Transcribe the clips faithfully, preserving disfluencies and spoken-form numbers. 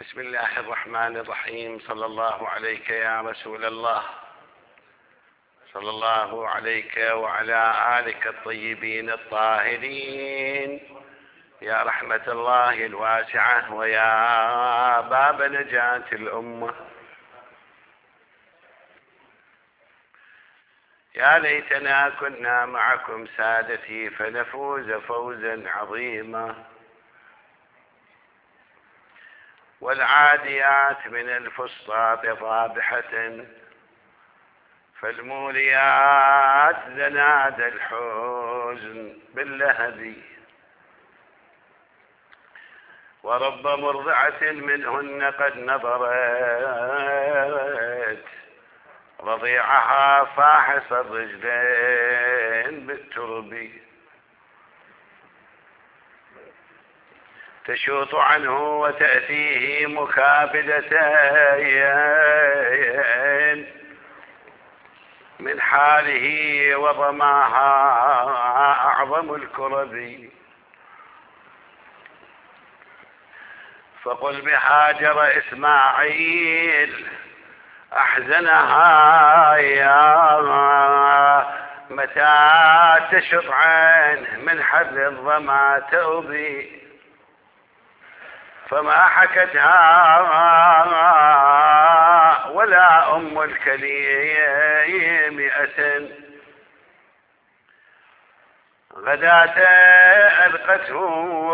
بسم الله الرحمن الرحيم. صلى الله عليك يا رسول الله، صلى الله عليك وعلى آلك الطيبين الطاهرين، يا رحمة الله الواسعة ويا باب نجاة الأمة. يا ليتنا كنا معكم سادتي فنفوز فوزا عظيما. والعاديات من الفسطاط ضابحة، فالموليات زناد الحزن باللهب. ورب مرضعة منهن قد نظرت رضيعها فاحص الرجلين بالترب، تشوط عنه وتأتيه مكابدتين من حاله وضماها أعظم الكرب. فقل بهاجر إسماعيل أحزنها يا متى تشط عنه من حر الظما تؤبي، فما حكتها ولا أم الكليم أسن، غداة ألقته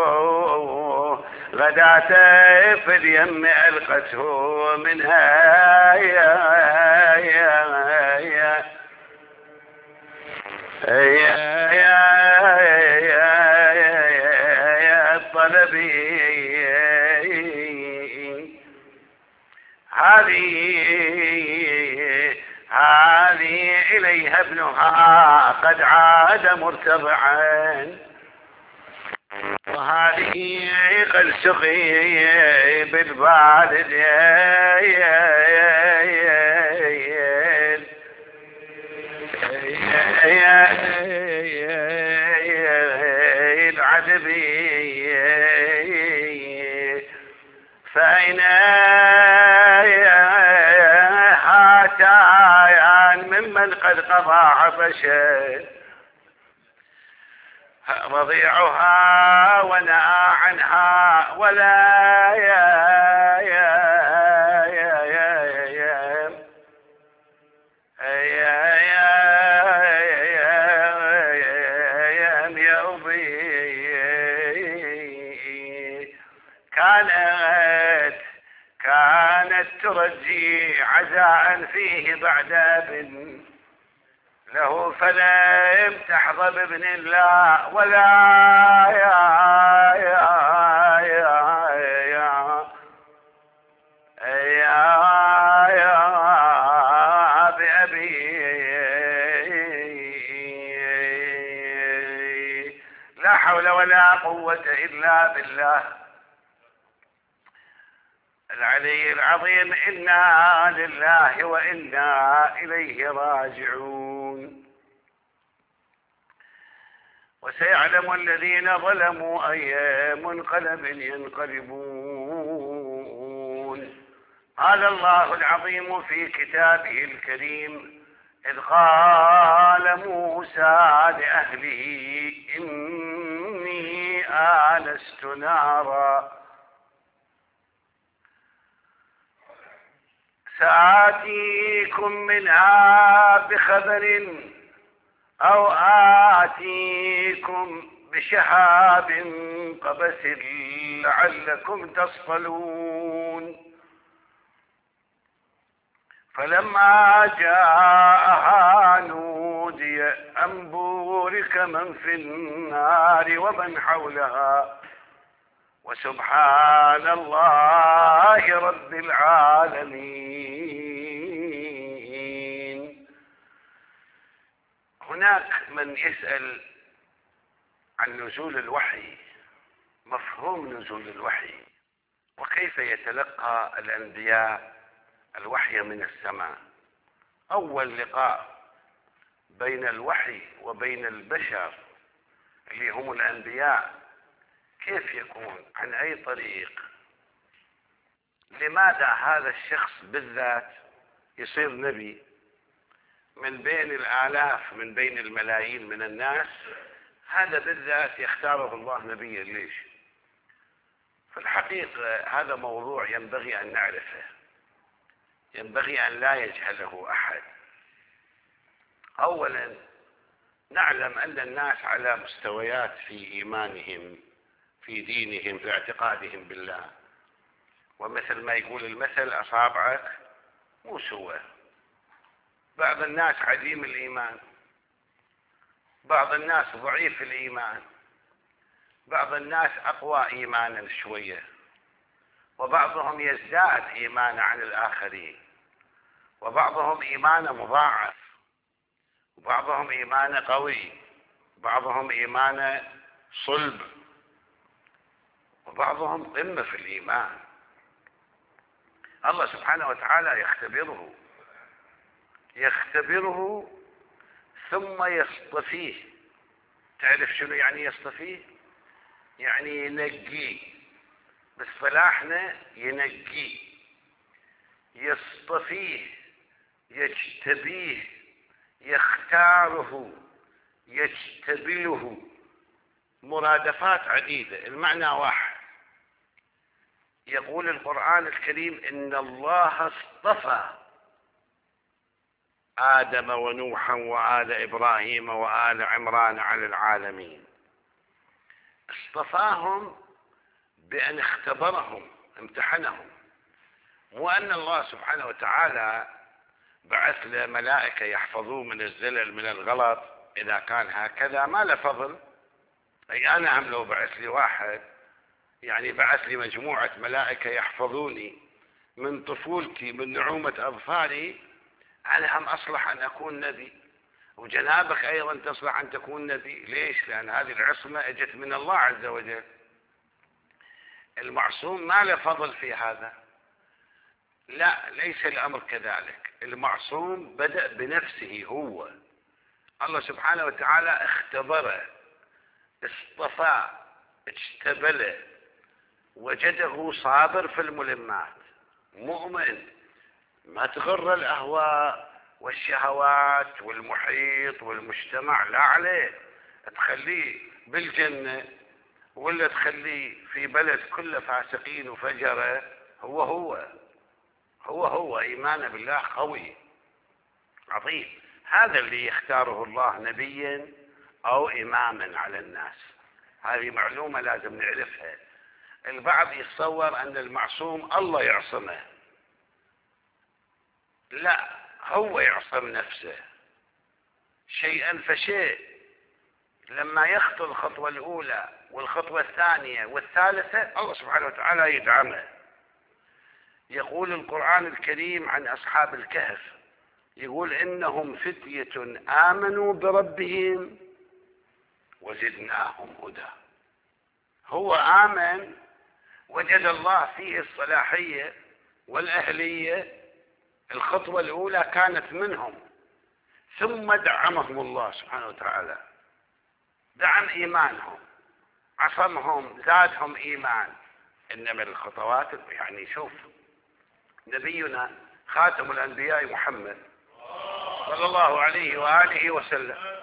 غداة في اليم ألقته منها يا يا يا يا يا الطلبي. هذه هذه إليها ابنها قد عاد مرتضعا، وهذه قد سقي بالبارد العذبي. فأين هاتان ممن قد قضى عطشا، رضيعها ونأى عنها ولا يا يا يا يا يا يا يا أبي. كانت كانت ترجي عزاء فيه بعد ابن له، فلم تحظى بابن الله ولا يا يا يا يا يا يا بأبي. لا حول ولا قوة إلا بالله العلي العظيم. إنا لله وإنا إليه راجعون. وسيعلم الذين ظلموا أي منقلب ينقلبون. قال الله العظيم في كتابه الكريم إذ قال موسى لأهله إني آنست نارا سآتيكم منها بخبر أو آتيكم بشهاب قبس لعلكم تصطلون. فلما جاءها نودي أن بورك من في النار ومن حولها وسبحان الله رب العالمين. هناك من يسأل عن نزول الوحي، مفهوم نزول الوحي، وكيف يتلقى الأنبياء الوحي من السماء. أول لقاء بين الوحي وبين البشر اللي هم الأنبياء كيف يكون؟ عن أي طريق؟ لماذا هذا الشخص بالذات يصير نبي من بين الآلاف من بين الملايين من الناس؟ هذا بالذات يختاره الله نبيا. ليش؟ في الحقيقة هذا موضوع ينبغي أن نعرفه، ينبغي أن لا يجهله أحد. أولا نعلم أن الناس على مستويات في إيمانهم، في دينهم، في اعتقادهم بالله، ومثل ما يقول المثل أصابعك مو سوى. بعض الناس عديم الإيمان، بعض الناس ضعيف الإيمان، بعض الناس أقوى إيمانا شوية، وبعضهم يزداد إيمانا عن الآخرين، وبعضهم إيمانا مضاعف، وبعضهم إيمانا قوي، وبعضهم إيمانا صلب، وبعضهم قمة في الإيمان. الله سبحانه وتعالى يختبره يختبره ثم يصطفيه. تعرف شنو يعني يصطفيه؟ يعني ينقيه، بس فلاحنا ينقيه، يصطفيه، يجتبيه، يختاره، يجتبله. مرادفات عديدة، المعنى واحد. يقول القرآن الكريم إن الله اصطفى آدم ونوحا وآل إبراهيم وآل عمران على العالمين. اصطفاهم بأن اختبرهم، امتحنهم. مو أن الله سبحانه وتعالى بعث له ملائكة يحفظوه من الزلل من الغلط. إذا كان هكذا ما له فضل. أي أنا هم لو بعث لي واحد، يعني بعث لي مجموعة ملائكة يحفظوني من طفولتي من نعومة أظفاري، أنا هم أصلح أن أكون نبي، وجنابك أيضا تصلح أن تكون نبي. ليش؟ لأن هذه العصمة أجت من الله عز وجل. المعصوم ما له فضل في هذا، لا، ليس الأمر كذلك. المعصوم بدأ بنفسه هو. الله سبحانه وتعالى اختبره، اصطفاه، اجتبله، وجده صابر في الملمات، مؤمن، ما تغر الأهواء والشهوات والمحيط والمجتمع، لا عليه، تخليه بالجنة ولا تخليه في بلد كله فاسقين وفجرة. هو هو هو هو إيمانه بالله قوي عظيم. هذا اللي يختاره الله نبيا أو إماما على الناس. هذه معلومة لازم نعرفها. البعض يتصور أن المعصوم الله يعصمه، لا، هو يعصم نفسه شيئا فشيء. لما يخطو الخطوة الأولى والخطوة الثانية والثالثة الله سبحانه وتعالى يدعمه. يقول القرآن الكريم عن أصحاب الكهف، يقول إنهم فتية آمنوا بربهم وزدناهم هدى. هو آمن، وجد الله فيه الصلاحية والأهلية. الخطوة الأولى كانت منهم، ثم دعمهم الله سبحانه وتعالى، دعم إيمانهم، عصمهم، زادهم إيمان. إنما الخطوات، يعني شوف نبينا خاتم الأنبياء محمد صلى الله عليه وآله وسلم،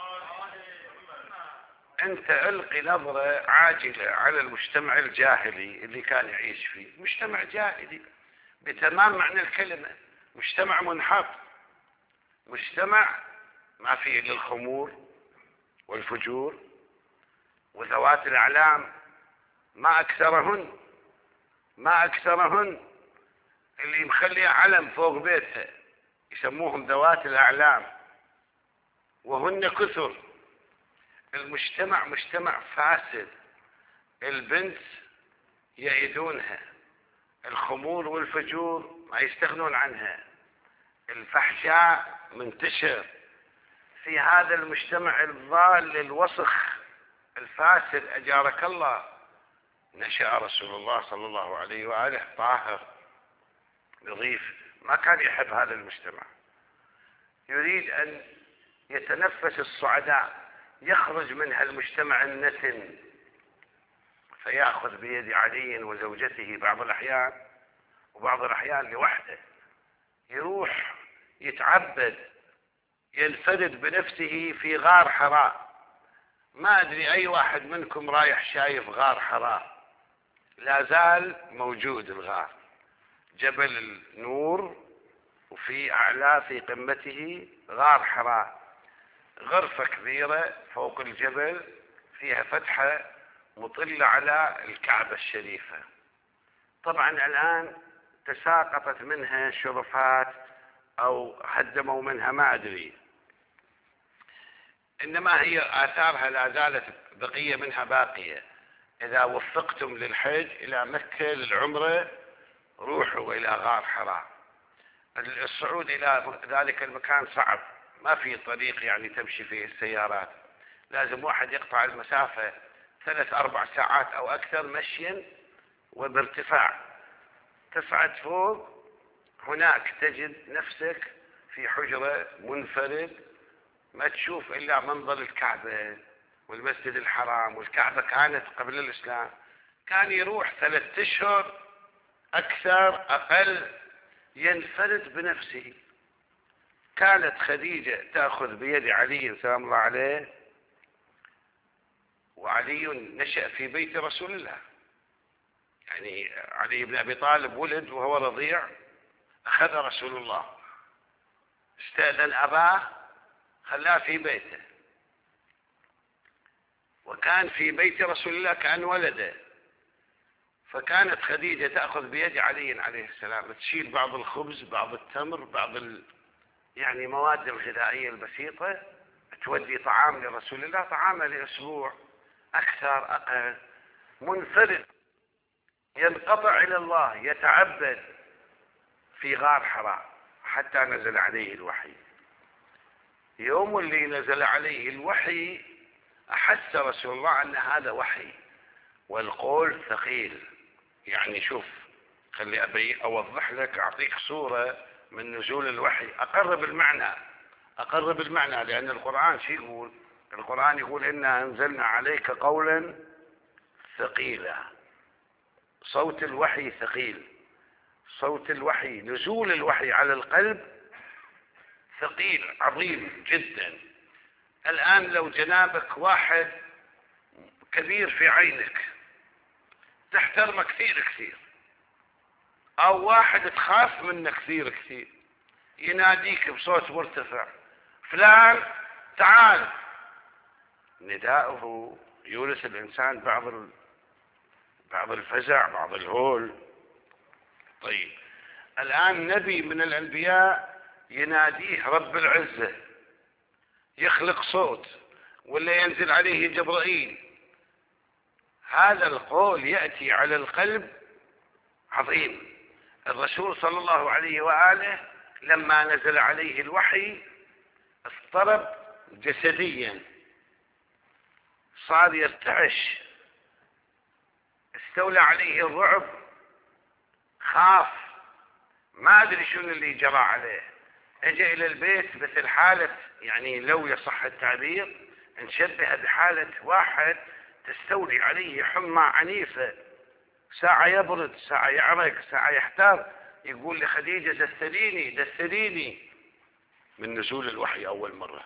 أنت ألقي نظرة عاجلة على المجتمع الجاهلي اللي كان يعيش فيه. مجتمع جاهلي بتمام معنى الكلمة، مجتمع منحط، مجتمع ما فيه إلا الخمور والفجور وذوات الأعلام، ما أكثرهن ما أكثرهن اللي مخليها علم فوق بيتها يسموهم ذوات الأعلام، وهن كثر. المجتمع مجتمع فاسد. البنت يأيدونها، الخمور والفجور ما يستغنون عنها، الفحشاء منتشر. في هذا المجتمع الضال الوسخ الفاسد أجارك الله نشأ رسول الله صلى الله عليه وآله طاهر نظيف، ما كان يحب هذا المجتمع، يريد أن يتنفس الصعداء، يخرج من هالمجتمع النتن، فيأخذ بيد علي وزوجته بعض الأحيان وبعض الأحيان لوحده، يروح يتعبد ينفرد بنفسه في غار حراء. ما أدري أي واحد منكم رايح شايف غار حراء؟ لا زال موجود الغار، جبل النور، وفي أعلى في قمته غار حراء، غرفة كبيرة فوق الجبل فيها فتحة مطلة على الكعبة الشريفة. طبعا الآن تساقطت منها شرفات أو هدموا منها ما أدري، إنما هي آثارها لا زالت بقية منها باقية. إذا وفقتم للحج إلى مكة للعمرة روحوا إلى غار حراء. الصعود إلى ذلك المكان صعب، ما في طريق يعني تمشي فيه السيارات، لازم واحد يقطع المسافة ثلاث أربع ساعات أو أكثر مشيا وبارتفاع. تصعد فوق، هناك تجد نفسك في حجرة منفرد، ما تشوف إلا منظر الكعبة والمسجد الحرام. والكعبة كانت قبل الإسلام كان يروح ثلاثة أشهر أكثر أقل ينفرد بنفسه. كانت خديجة تأخذ بيد علي سلام الله عليه، وعلي نشأ في بيت رسول الله، يعني علي بن أبي طالب ولد وهو رضيع، أخذ رسول الله، استأذن أباه خلاه في بيته، وكان في بيت رسول الله كان ولده. فكانت خديجة تأخذ بيد علي عليه السلام، تشيل بعض الخبز بعض التمر بعض ال... يعني مواد الغذائية البسيطة، تودي طعام لرسول الله، طعامه لأسبوع أكثر أقل، منفرد ينقطع إلى الله يتعبد في غار حراء حتى نزل عليه الوحي. يوم اللي نزل عليه الوحي أحس رسول الله أن هذا وحي، والقول ثقيل. يعني شوف، خلي أبي أوضح لك، أعطيك صورة من نزول الوحي، أقرب المعنى أقرب المعنى لأن القرآن شو يقول؟ القرآن يقول إنا أنزلنا عليك قولا ثقيلا. صوت الوحي ثقيل، صوت الوحي، نزول الوحي على القلب ثقيل عظيم جدا. الآن لو جنابك واحد كبير في عينك تحترمه كثير كثير، أو واحد تخاف منه كثير كثير، يناديك بصوت مرتفع فلان تعال، نداؤه يورث الإنسان بعض بعض الفزع بعض الهول. طيب الآن نبي من الأنبياء يناديه رب العزة، يخلق صوت ولا ينزل عليه جبرائيل، هذا القول يأتي على القلب عظيم. الرسول صلى الله عليه وآله لما نزل عليه الوحي اضطرب جسديا، صار يرتعش، استولى عليه الرعب، خاف، ما أدري شنو اللي جرى عليه. اجى إلى البيت مثل حالة، يعني لو يصح التعبير نشبه بحالة واحد تستولي عليه حمى عنيفة، ساعة يبرد ساعة يعرق ساعة يحتار، يقول لخديجة دثريني دثريني، من نزول الوحي أول مرة.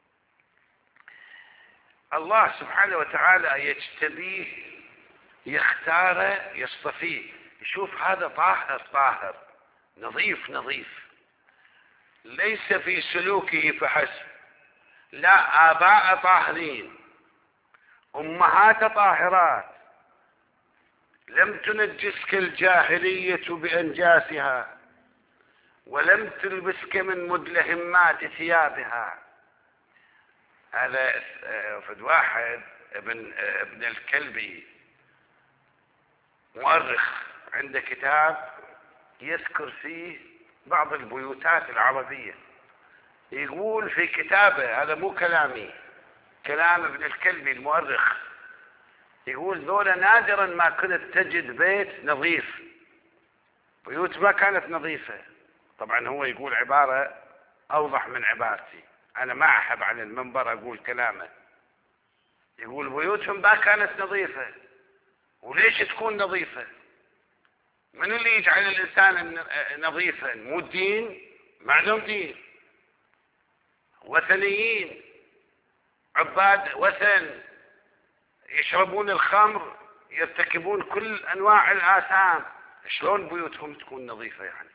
الله سبحانه وتعالى يجتبيه، يختاره، يصطفيه، يشوف هذا طاهر طاهر نظيف نظيف، ليس في سلوكه فحسب، لا، آباء طاهرين، أمهات طاهرات، لم تنجسك الجاهلية بأنجاسها، ولم تلبسك من مدلهمات ثيابها. هذا فد واحد ابن ابن الكلبي مؤرخ عنده كتاب يذكر فيه بعض البيوتات العربية، يقول في كتابه، هذا مو كلامي، كلام ابن الكلبي المؤرخ، يقول ذولا نادرا ما كنت تجد بيت نظيف، بيوت ما كانت نظيفة. طبعا هو يقول عبارة أوضح من عبارتي، أنا ما أحب على المنبر أقول كلامه، يقول بيوتهم ما كانت نظيفة. وليش تكون نظيفة؟ من اللي يجعل الإنسان نظيفا؟ مو الدين، ما عندهم دين، وثنيين، عباد وثن، يشربون الخمر، يرتكبون كل أنواع الآثام. شلون بيوتهم تكون نظيفة يعني؟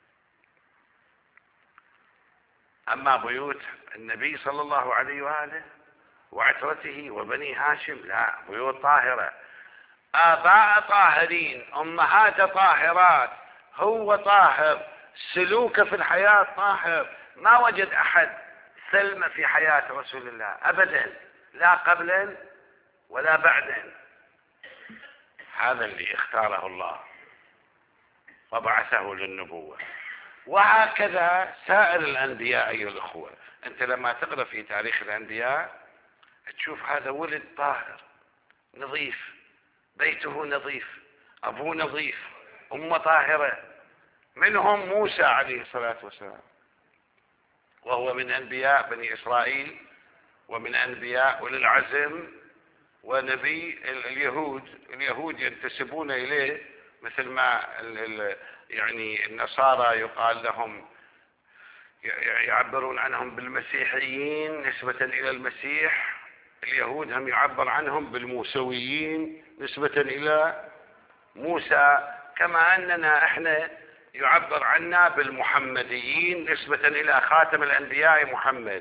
أما بيوت النبي صلى الله عليه وآله وعترته وبني هاشم لا، بيوت طاهرة، آباء طاهرين، أمهات طاهرات، هو طاهر، سلوكه في الحياة طاهر. ما وجد أحد سلم في حياة رسول الله أبدا، لا قبلا ولا بعدا. هذا اللي اختاره الله وبعثه للنبوة. وهكذا سائر الأنبياء أيها الأخوة. أنت لما تقرأ في تاريخ الأنبياء تشوف هذا ولد طاهر نظيف، بيته نظيف، أبوه نظيف، أمه طاهرة. منهم موسى عليه الصلاة والسلام، وهو من أنبياء بني إسرائيل ومن أنبياء أولي العزم ونبي اليهود. اليهود ينتسبون إليه مثل ما ال ال يعني النصارى يقال لهم، يعبرون عنهم بالمسيحيين نسبة إلى المسيح. اليهود هم يعبر عنهم بالموسويين نسبة إلى موسى، كما أننا إحنا يعبر عنا بالمحمديين نسبة إلى خاتم الأنبياء محمد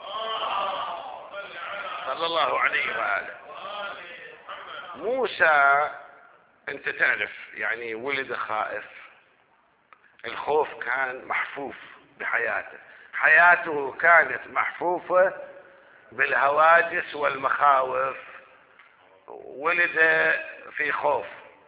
صلى الله عليه وآله. موسى أنت تعرف يعني ولد خائف، الخوف كان محفوف بحياته، حياته كانت محفوفة بالهواجس والمخاوف. ولد في خوف،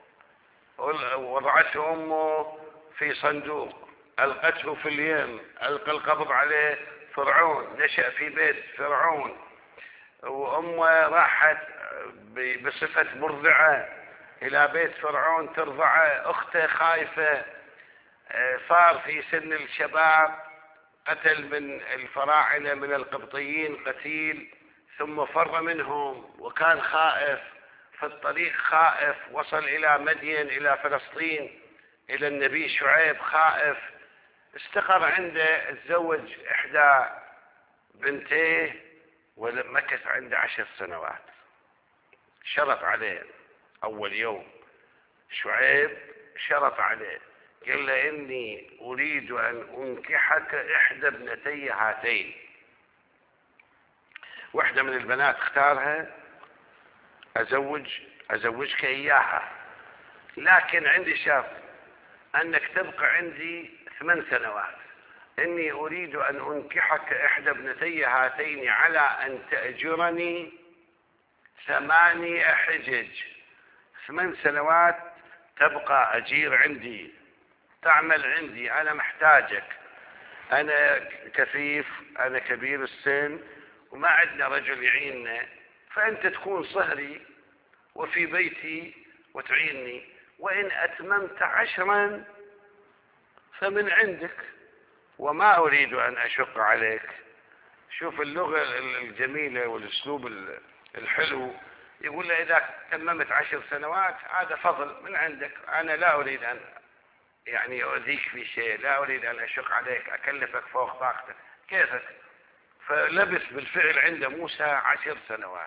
وضعته أمه في صندوق، ألقته في اليم، ألقى القبض عليه فرعون، نشأ في بيت فرعون، وأمه راحت بصفة مرضعة إلى بيت فرعون ترضعه، أخته خايفة، صار في سن الشباب، قتل من الفراعنة من القبطيين قتيل، ثم فر منهم وكان خائف في الطريق، خائف، وصل إلى مدين إلى فلسطين إلى النبي شعيب خائف، استقر عنده، تزوج إحدى بنتيه ومكث عنده عشر سنوات. شرط عليه أول يوم شعيب، شرط عليه قال له إني أريد أن أنكحك إحدى ابنتي هاتين. واحدة من البنات اختارها، أزوج أزوجك إياها، لكن عندي شرط أنك تبقى عندي ثمان سنوات. إني أريد أن أنكحك إحدى ابنتي هاتين على أن تأجرني ثماني حجج. ثمان سنوات تبقى أجير عندي، تعمل عندي، أنا محتاجك، أنا كفيف، أنا كبير السن وما عندنا رجل يعيننا، فأنت تكون صهري وفي بيتي وتعيني، وإن أتممت عشرا فمن عندك، وما أريد أن أشق عليك. شوف اللغة الجميلة والأسلوب الحلو، يقول له إذا تممت عشر سنوات هذا فضل من عندك، أنا لا أريد أن يعني أؤذيك في شيء، لا أريد أن أشق عليك، أكلفك فوق طاقتك، كيفك. فلبث بالفعل عند موسى عشر سنوات.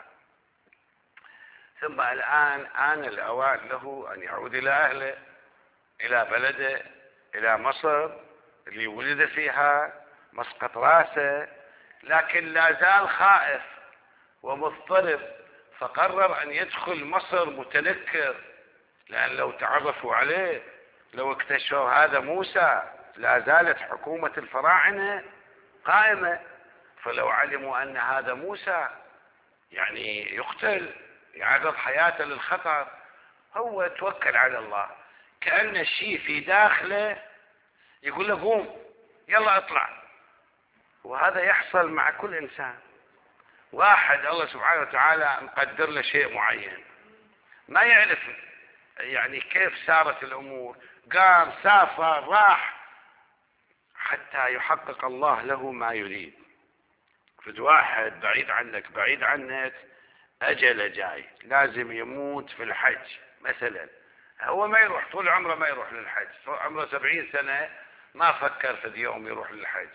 ثم الآن آن الأوان له أن يعود إلى أهله، إلى بلده، إلى مصر اللي ولد فيها، مسقط راسه، لكن لا زال خائف ومضطرب، فقرر أن يدخل مصر متنكر، لأن لو تعرفوا عليه، لو اكتشفوا هذا موسى، لا زالت حكومة الفراعنة قائمة، فلو علموا أن هذا موسى يعني يقتل، يعرض حياته للخطر، هو توكل على الله، كأن الشيء في داخله يقول له قوم يلا اطلع. وهذا يحصل مع كل إنسان. واحد الله سبحانه وتعالى مقدر له شيء معين، ما يعرف يعني كيف سارت الأمور، قام سافر راح حتى يحقق الله له ما يريد. فد واحد بعيد عنك بعيد عنك أجل جاي، لازم يموت في الحج مثلا، هو ما يروح طول عمره، ما يروح للحج، طول عمره سبعين سنة ما فكر في اليوم يروح للحج.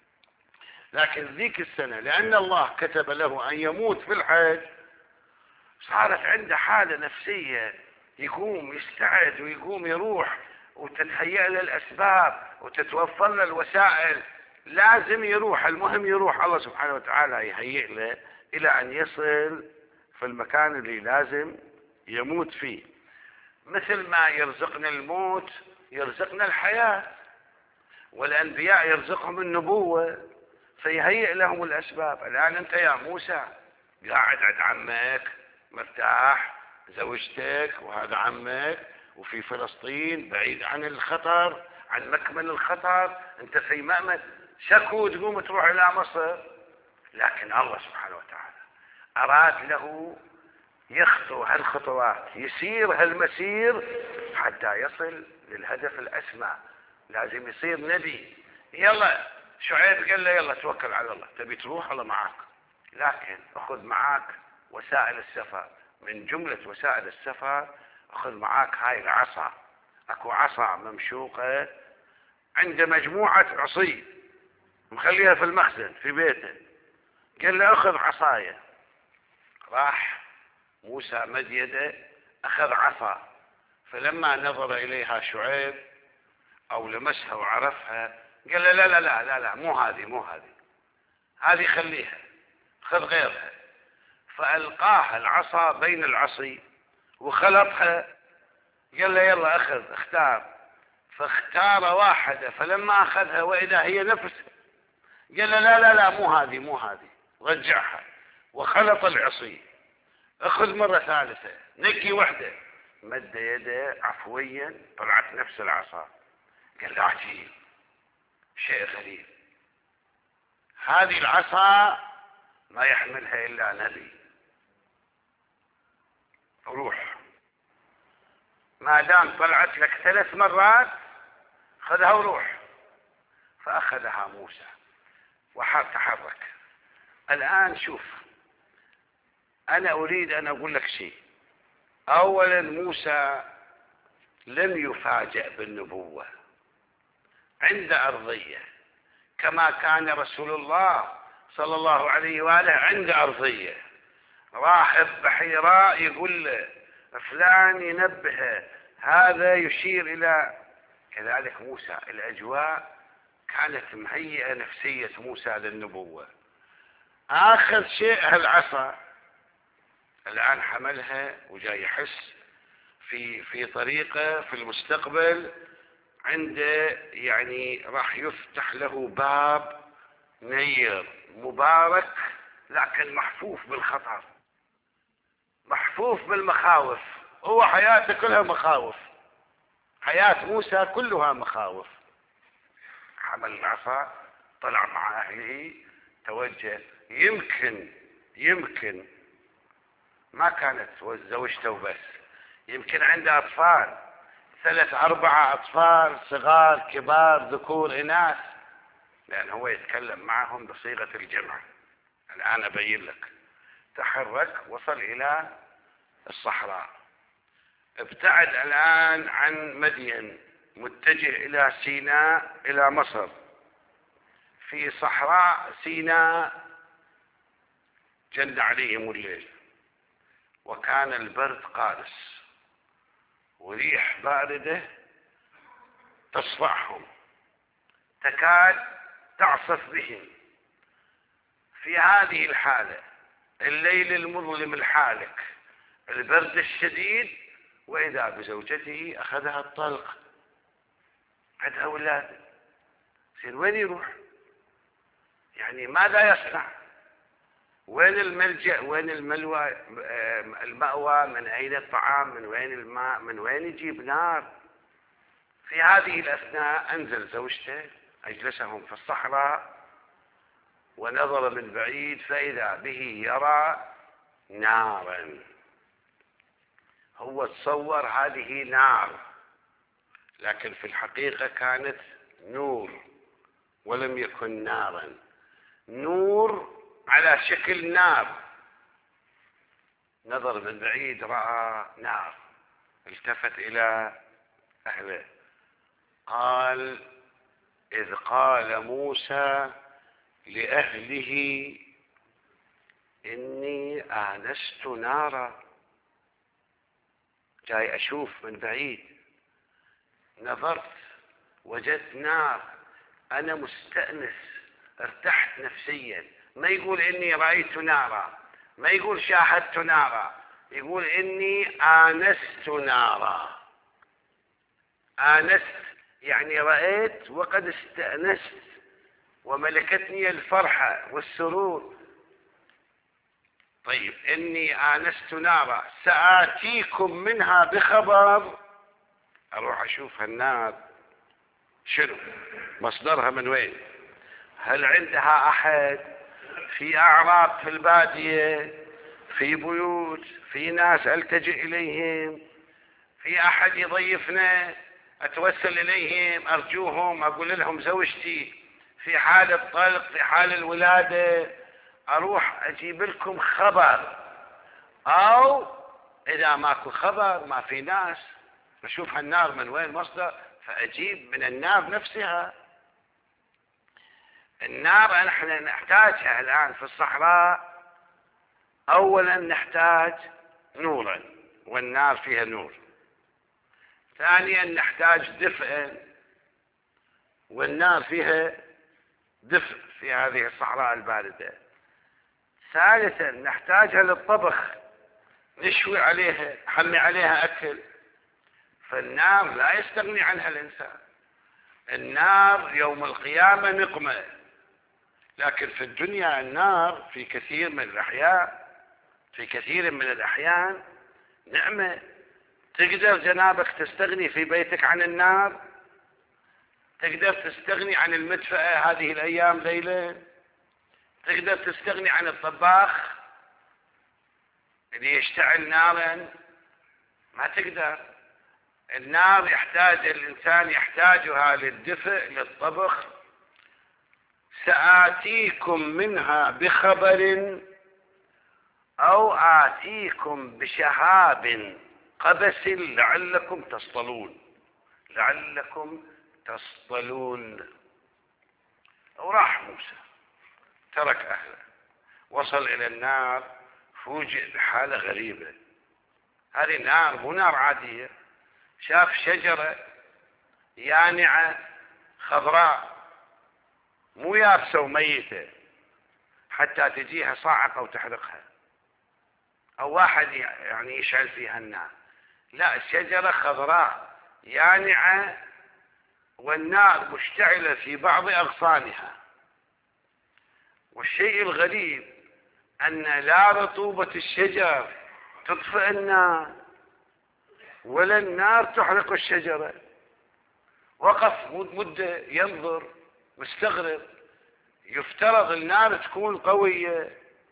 لكن ذيك السنة لأن الله كتب له أن يموت في الحج صارت عنده حالة نفسية، يقوم يستعد ويقوم يروح، وتتهيأ له الأسباب وتتوفر له الوسائل، لازم يروح. المهم يروح، الله سبحانه وتعالى يهيئ له إلى أن يصل في المكان اللي لازم يموت فيه. مثل ما يرزقنا الموت يرزقنا الحياة، والأنبياء يرزقهم النبوة فيهيئ لهم الأسباب. الآن أنت يا موسى قاعد عند عمك مرتاح، زوجتك وهذا عمك، وفي فلسطين بعيد عن الخطر، عن مكمن الخطر، أنت في مأمن، شكو تقوم تروح إلى مصر. لكن الله سبحانه وتعالى أراد له يخطو هالخطوات، يسير هالمسير حتى يصل للهدف الأسمى، لازم يصير نبي. يلا شعيب قال له يلا توكل على الله، تبي تروح الله معاك، لكن أخذ معاك وسائل السفر. من جملة وسائل السفر أخذ معاك هاي العصا، أكو عصا ممشوقة عند مجموعة عصي مخليها في المخزن في بيته، قال له أخذ عصايا. راح موسى مد يده أخذ عصا، فلما نظر إليها شعيب أو لمسها وعرفها قال له لا لا لا لا لا مو هذه مو هذه هذه خليها، خذ غيرها. فألقاها العصا بين العصي وخلطها، قال له يلا أخذ اختار، فاختار واحدة، فلما أخذها وإذا هي نفسها قال له لا لا لا مو هذه مو هذه، رجعها وخلط العصي، أخذ مرة ثالثة، نقي وحدة، مد يده عفويا طلعت نفس العصا. قال له عجيب، شيء غريب، هذه العصا ما يحملها إلا نبي، روح ما دام طلعت لك ثلاث مرات خذها وروح. فأخذها موسى وتحرك. الآن شوف، أنا أريد أن أقول لك شيء. أولا موسى لم يفاجأ بالنبوة، عند أرضية، كما كان رسول الله صلى الله عليه وآله عند أرضية. راهب بحيراء يقول له فلان ينبهه، هذا يشير إلى كذلك موسى. الأجواء كانت مهيئة نفسية موسى للنبوة. آخر شيء هالعصا، الآن حملها وجاي يحس في في طريقه في المستقبل، عنده يعني راح يفتح له باب نير مبارك، لكن محفوف بالخطر، محفوف بالمخاوف. هو حياته كلها مخاوف، حياة موسى كلها مخاوف. حمل العصا طلع مع أهله توجه. يمكن يمكن ما كانت زوجته بس، يمكن عنده أطفال، ثلاث أربعة أطفال صغار كبار ذكور إناث، لأن هو يتكلم معهم بصيغة الجمع. الآن أبين لك. تحرك وصل إلى الصحراء، ابتعد الآن عن مدين، متجه إلى سيناء إلى مصر. في صحراء سيناء جن عليهم الليل، وكان البرد قارس وريح باردة تصفعهم، تكاد تعصف بهم. في هذه الحالة، الليل المظلم الحالك، البرد الشديد، وإذا بزوجته أخذها الطلق، عندها أولاد، يصير وين يروح؟ يعني ماذا يصنع؟ وين الملجأ؟ وين الملوى المأوى؟ من أين الطعام؟ من وين الماء؟ من وين يجيب نار؟ في هذه الأثناء أنزل زوجته، أجلسهم في الصحراء، ونظر من بعيد فإذا به يرى نارا. هو تصور هذه نار، لكن في الحقيقة كانت نور ولم يكن نارا، نور على شكل نار. نظر من بعيد رأى نار، التفت إلى أهله قال: إذ قال موسى لأهله إني آنست نارا. جاي أشوف من بعيد، نظرت وجدت نار، أنا مستأنس، ارتحت نفسيا. ما يقول إني رأيت نارا، ما يقول شاهدت نارا، يقول إني آنست نارا. آنست يعني رأيت وقد استأنست، وملكتني الفرحة والسرور. طيب، إني آنست نارا سآتيكم منها بخبر. أروح أشوف النار شنو مصدرها، من وين، هل عندها أحد، في أعراب في البادية، في بيوت، في ناس ألتجئ إليهم، في أحد يضيفنا أتوسل إليهم أرجوهم أقول لهم زوجتي في حال الطلق، في حال الولادة، أروح أجيب لكم خبر. أو إذا ماكو خبر، ما في ناس، بشوف هالنار من وين مصدر، فأجيب من النار نفسها. النار نحن نحتاجها الآن في الصحراء. أولا نحتاج نورا، والنار فيها نور. ثانيا نحتاج دفئا، والنار فيها دفء في هذه الصحراء الباردة. ثالثا نحتاجها للطبخ، نشوي عليها، نحمي عليها أكل. فالنار لا يستغني عنها الإنسان. النار يوم القيامة نقمة، لكن في الدنيا النار في كثير من الأحيان في كثير من الأحيان نعمة. تقدر جنابك تستغني في بيتك عن النار؟ تقدر تستغني عن المدفأة هذه الأيام ليلة؟ تقدر تستغني عن الطباخ اللي يشتعل نارا؟ ما تقدر. النار يحتاج الإنسان يحتاجها للدفء، للطبخ. سآتيكم منها بخبر أو آتيكم بشهاب قبس لعلكم تصطلون. لعلكم تصطلون. وراح موسى، ترك أهله، وصل إلى النار، فوجئ بحالة غريبة. هذه نار مو نار عادية. شاف شجرة يانعة خضراء، مو يابسة وميتة حتى تجيها صاعقة وتحرقها، أو واحد يعني يشعل فيها النار. لا، الشجرة خضراء يانعة، والنار مشتعلة في بعض أغصانها. والشيء الغريب أن لا رطوبة الشجر تطفئ النار، ولا النار تحرق الشجرة. وقف مدة ينظر مستغرب. يفترض النار تكون قوية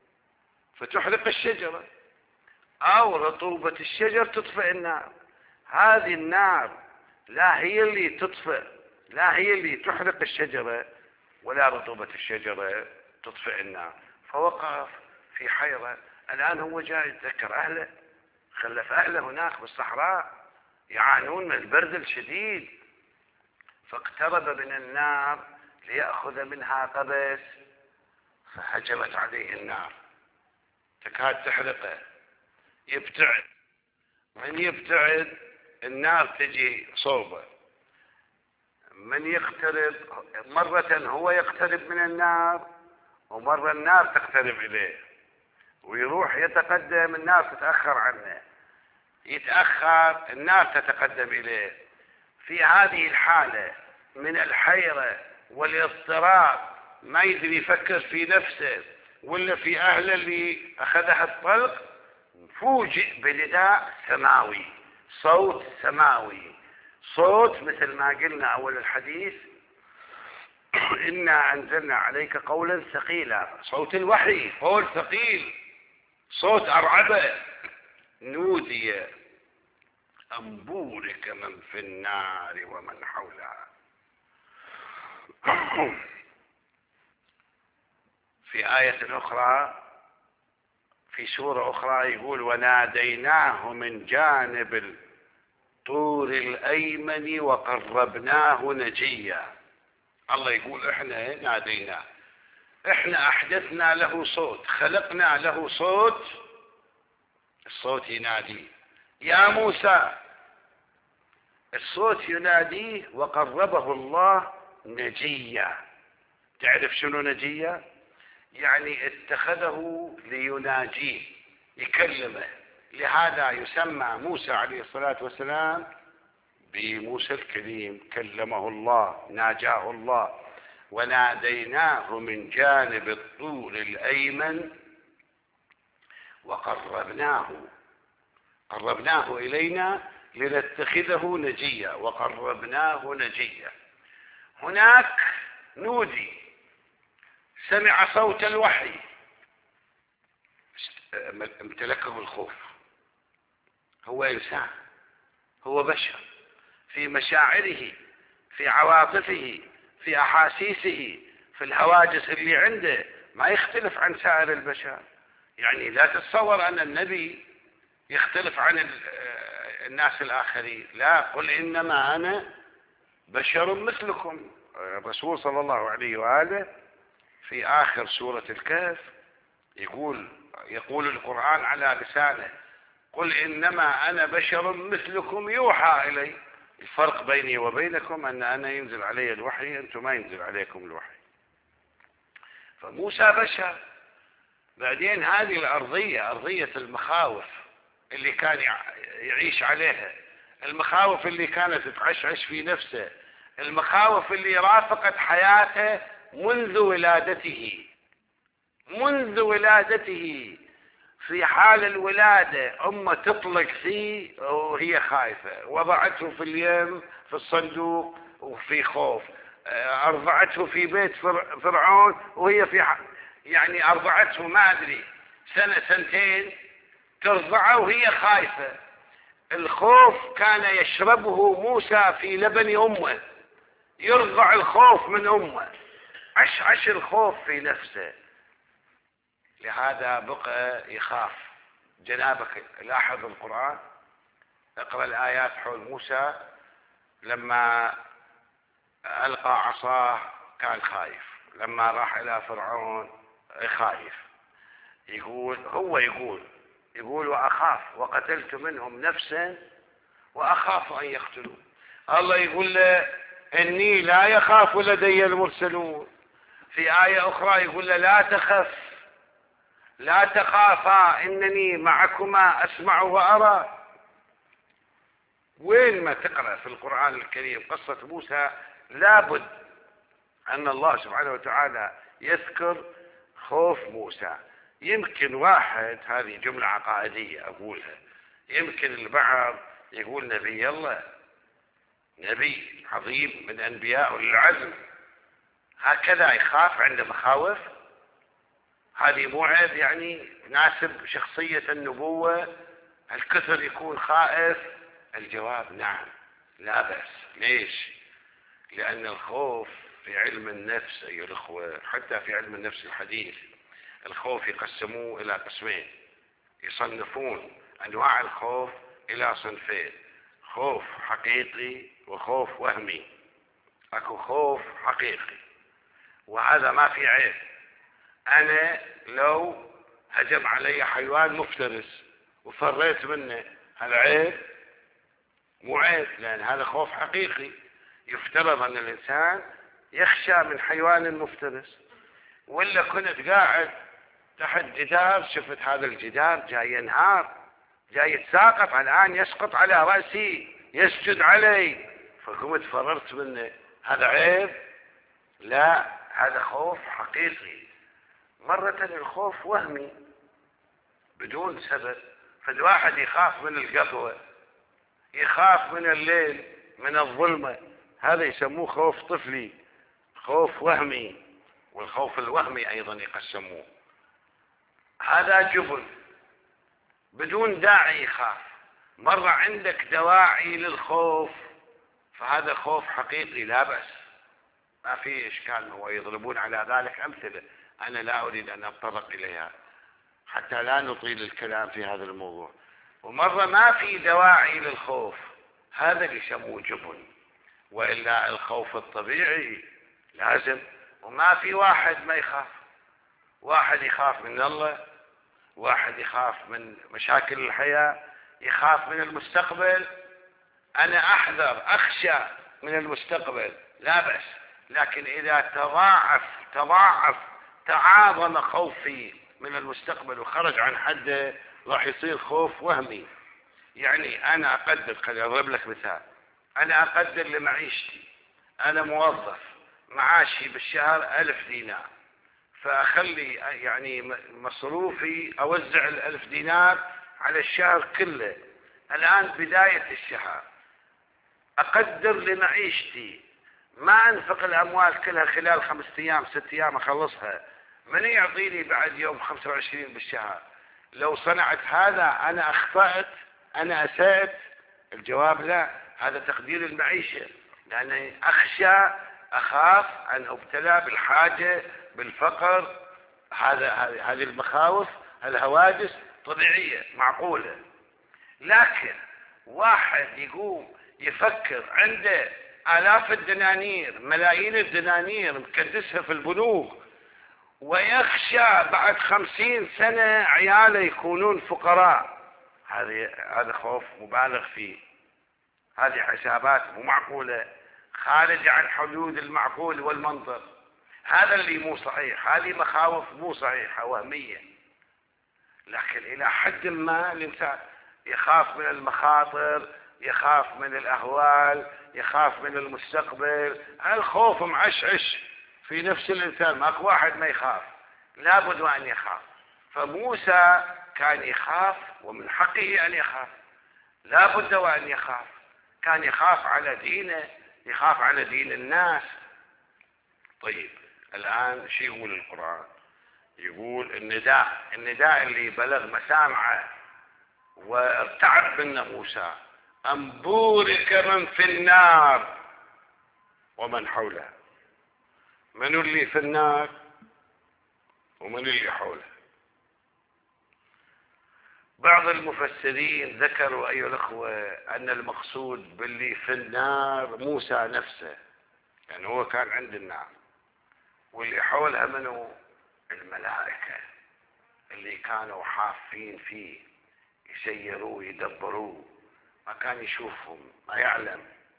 فتحرق الشجرة، أو رطوبة الشجر تطفئ النار. هذه النار لا هي اللي تطفئ، لا هي اللي تحرق الشجرة، ولا رطوبة الشجرة تطفئ النار. فوقف في حيرة. الآن هو جاي يتذكر أهله، خلف أهله هناك بالصحراء يعانون من البرد الشديد. فاقترب من النار ليأخذ منها قبس، فهجمت عليه النار تكاد تحرقه. يبتعد، من يبتعد النار تجي صوبه. من يقترب، مرة هو يقترب من النار، ومرة النار تقترب إليه، ويروح يتقدم، النار تتأخر عنه، يتأخر، النار تتقدم إليه. في هذه الحالة من الحيرة والاضطراب، ما يدري يفكر في نفسه ولا في أهله اللي أخذها الطلق، فوجئ بنداء سماوي، صوت سماوي، صوت مثل ما قلنا أول الحديث: إنا أنزلنا عليك قولا ثقيلا. صوت الوحي، قول ثقيل، صوت أرعبة. نودي أن بورك من في النار ومن حولها. في آية أخرى في سورة أخرى يقول: وناديناه من جانب بالطور الأيمن وقربناه نجيا. الله يقول احنا ناديناه، احنا احدثنا له صوت، خلقنا له صوت، الصوت ينادي يا موسى، الصوت يناديه وقربه الله نجيا. تعرف شنو نجيا؟ يعني اتخذه ليناجيه، يكلمه. لهذا يسمى موسى عليه الصلاة والسلام بموسى الكليم، كلمه الله، ناجاه الله. وناديناه من جانب الطور الأيمن وقربناه، قربناه إلينا لنتخذه نجيا، وقربناه نجيا. هناك نودي، سمع صوت الوحي، امتلكه الخوف. هو إنسان، هو بشر، في مشاعره، في عواطفه، في أحاسيسه، في الهواجس اللي عنده، ما يختلف عن سائر البشر. يعني لا تتصور أن النبي يختلف عن الناس الآخرين، لا، قل إنما أنا بشر مثلكم. الرسول صلى الله عليه وآله في آخر سورة الكهف يقول يقول القرآن على لسانه قل إنما أنا بشر مثلكم يوحى إلي. الفرق بيني وبينكم أن أنا ينزل علي الوحي، أنتم ما ينزل عليكم الوحي. فموسى بشر. بعدين هذه الأرضية، أرضية المخاوف اللي كان يعيش عليها، المخاوف اللي كانت تعشعش في نفسه، المخاوف اللي رافقت حياته منذ ولادته، منذ ولادته. في حال الولادة أمه تطلق فيه وهي خايفة، وضعته في اليم في الصندوق وفي خوف، أرضعته في بيت فرعون وهي في ح... يعني أرضعته ما أدري سنة سنتين ترضعه وهي خايفة. الخوف كان يشربه موسى في لبن أمه، يرضع الخوف من أمه، عشعش الخوف في نفسه. لهذا بقى يخاف. جنابك لاحظ القرآن، اقرأ الآيات حول موسى لما ألقى عصاه كان خايف، لما راح إلى فرعون خايف. يقول هو يقول يقول وأخاف وقتلت منهم نفسا وأخاف أن يقتلوا. الله يقول له إني لا يخاف لدي المرسلون. في آية أخرى يقول له لا تخف لا تخافا إنني معكما أسمع وأرى. وين ما تقرأ في القرآن الكريم قصة موسى لابد أن الله سبحانه وتعالى يذكر خوف موسى. يمكن واحد، هذه جملة عقائدية أقولها، يمكن البعض يقول نبي الله، نبي عظيم من أنبياء العزم، هكذا يخاف عنده مخاوف؟ هذه مو عيب يعني ناسب شخصية النبوة الكثر يكون خائف؟ الجواب نعم، لا بأس. ليش؟ لأن الخوف في علم النفس أيها الأخوة، حتى في علم النفس الحديث، الخوف يقسموه إلى قسمين، يصنفون أنواع الخوف إلى صنفين: خوف حقيقي وخوف وهمي. أكو خوف حقيقي وهذا ما في عيب. أنا لو هجم علي حيوان مفترس وفريت منه، هذا عيب؟ مو عيب، لأن هذا خوف حقيقي. يفترض أن الإنسان يخشى من حيوان مفترس. ولا كنت قاعد تحت جدار، شفت هذا الجدار جاي ينهار، جاي يتساقط، الآن يسقط على رأسي، يسجد علي، فقمت فررت منه، هذا عيب؟ لا، هذا خوف حقيقي. مرة الخوف وهمي بدون سبب. فالواحد يخاف من القطوة، يخاف من الليل، من الظلمة، هذا يسموه خوف طفلي، خوف وهمي. والخوف الوهمي أيضا يقسموه، هذا جبن بدون داعي يخاف. مرة عندك دواعي للخوف فهذا خوف حقيقي لا بأس، ما في إشكال. هو يضربون على ذلك أمثلة، أنا لا أريد أن أتطرق إليها حتى لا نطيل الكلام في هذا الموضوع. ومرة ما في دواعي للخوف، هذا اللي يسموه جبن. وإلا الخوف الطبيعي لازم، وما في واحد ما يخاف. واحد يخاف من الله، واحد يخاف من مشاكل الحياة، يخاف من المستقبل. أنا أحذر أخشى من المستقبل لا بأس، لكن إذا تضاعف تضاعف تعاظم خوفي من المستقبل وخرج عن حده راح يصير خوف وهمي. يعني أنا أقدر، خليني أضرب لك مثال، أنا أقدر لمعيشتي، أنا موظف معاشي بالشهر ألف دينار، فأخلي يعني مصروفي أوزع الألف دينار على الشهر كله. الآن بداية الشهر أقدر لمعيشتي، ما أنفق الأموال كلها خلال خمسة أيام ست أيام أخلصها، من يعطيني بعد يوم خمسة وعشرين بالشهر؟ لو صنعت هذا أنا أخطأت، أنا أسأت؟ الجواب لا، هذا تقدير المعيشة، لأنني أخشى أخاف أن أبتلى بالحاجة بالفقر. هذا هذه المخاوف الهواجس طبيعية معقولة. لكن واحد يقوم يفكر عنده آلاف الدنانير ملايين الدنانير مكدسها في البنوك، ويخشى بعد خمسين سنة عياله يكونون فقراء، هذه هذا خوف مبالغ فيه. هذه حسابات مو معقولة، خارجة عن حدود المعقول والمنطق. هذا اللي مو صحيح، هذه مخاوف مو صحيحة وهمية. لكن إلى حد ما الإنسان يخاف من المخاطر، يخاف من الأهوال، يخاف من المستقبل. الخوف معشعش في نفس الإنسان، ماكو واحد ما يخاف، لابد وأن يخاف. فموسى كان يخاف ومن حقه أن يخاف، لابد وأن يخاف. كان يخاف على دينه، يخاف على دين الناس. طيب الآن شو يقول القرآن؟ يقول النداء النداء اللي بلغ مسامعه وارتعب منه موسى: أن بورك من في النار ومن حوله. من اللي في النار ومن اللي حوله؟ بعض المفسرين ذكروا أيها الأخوة أن المقصود باللي في النار موسى نفسه، يعني هو كان عند النار، واللي حولها منه الملائكة اللي كانوا حافين فيه يسيروه يدبروه، ما كان يشوفهم، ما يعلم.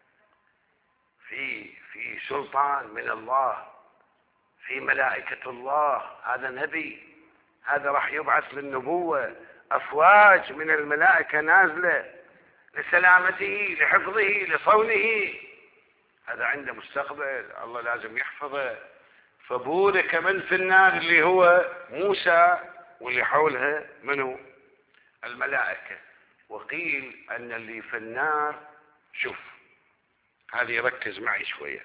في في سلطان من الله، في ملائكة الله، هذا نبي، هذا راح يبعث للنبوة، أفواج من الملائكة نازلة لسلامته لحفظه لصونه. هذا عنده مستقبل، الله لازم يحفظه. فبورك من في النار اللي هو موسى، واللي حولها منه الملائكة. وقيل أن اللي في النار، شوف هذه يركز معي شوية،